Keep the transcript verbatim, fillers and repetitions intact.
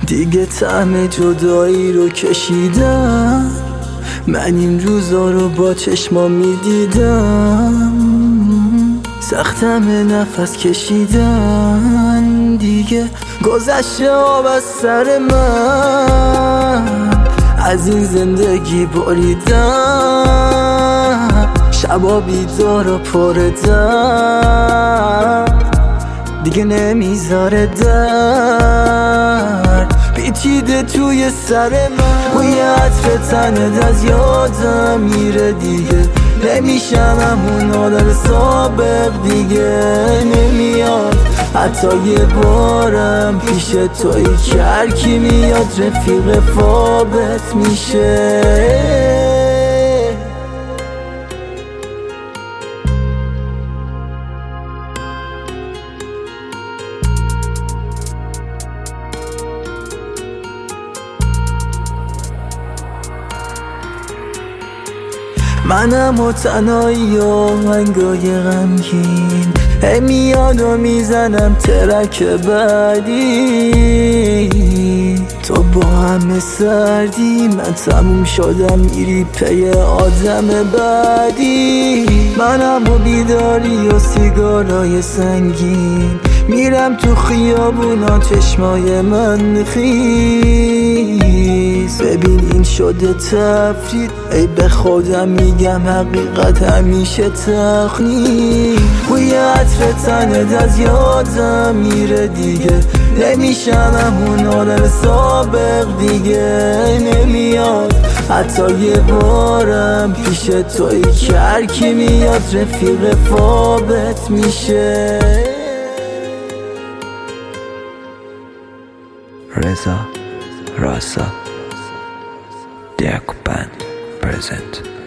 دیگه طعم جدایی رو کشیدم، من این روزا رو با چشما میدیدم. سختم نفس کشیدن، دیگه گذشته آب از سر من. از این زندگی بریدم، شبا بیدار و پر درد، دیگه نمیذاره درد پیچیده توی سر من. بوی عطر تنت از یادم میره، دیگه نمیشم همون آدم سابق، دیگه نمیاد حتی یه بارم پیش توی که هر کی میاد رفیق فابت میشه. منم و تنهایی و آهنگای غمگین، هی میاد و میزنم ترک بعدی. تو با همه سردی، من تموم شدم میری پی آدم بعدی. منم و بیداری و سیگارای سنگین، میرم تو خیابونا چشمای من خیز. ببین این شده تفرید، ای به خودم میگم حقیقت همیشه تخنی. بوی عطر تنت از یادم میره، دیگه نمیشم همون آدم سابق، دیگه نمیاد حتی یه بارم پیش توی که هر کی میاد رفیق فابت میشه. رضا راسا دیاکوپند پرزنت.